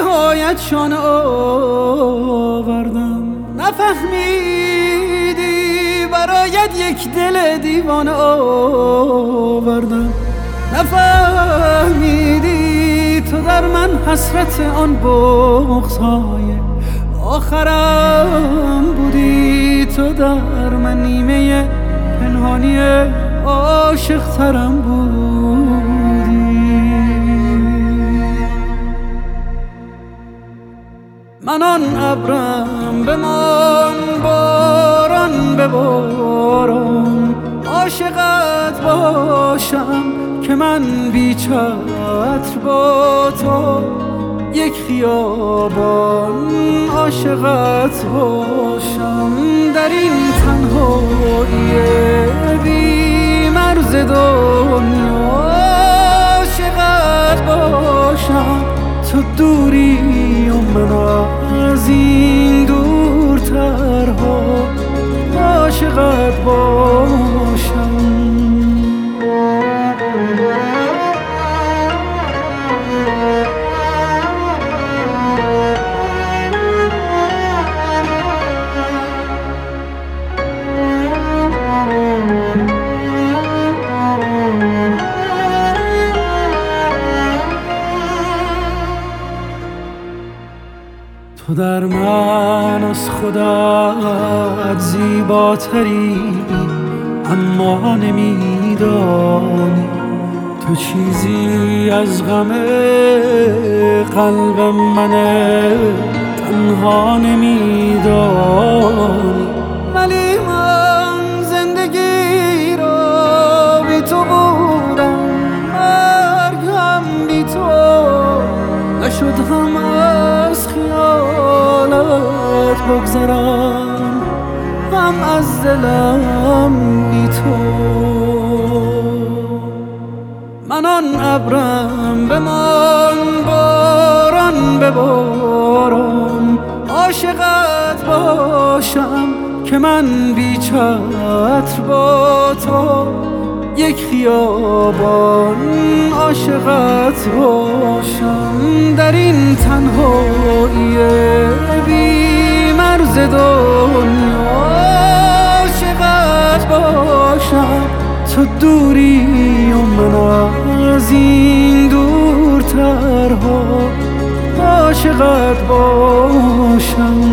نهایت شانه آوردم. نفهمیدی برایت یک دل دیوانه آوردم. نفهمیدی تو در من حسرت آن بغض‌های آخرم بودی. تو در من نیمه پنهانی عاشق ترم بودی. من آن ابرم بمان باران به باران، عاشقت باشم که من بی چتر با تو یک خیابان. عاشقت باشم در این تنهایی بی مرز دنیا. عاشقت باشم تو دوری و من از این دورترها. عاشقت باشم. تو در من از خودت زیباتری، اما نمیدانی تو چیزی از غم قلب من تنها نمیدانی. ولی من زندگی را بی تو بودم، مرگم بی تو نشد. هم از خیالت بگذرم، هم از دلم بی تو. من آن ابرم بمان باران به باران، عاشقت باشم که من بی چتر با تو یک خیابان. عاشقت باشم در این تنهایی بی مرز دنیا. عاشقت باشم تو دوری و من از این دورترها. عاشقت باشم.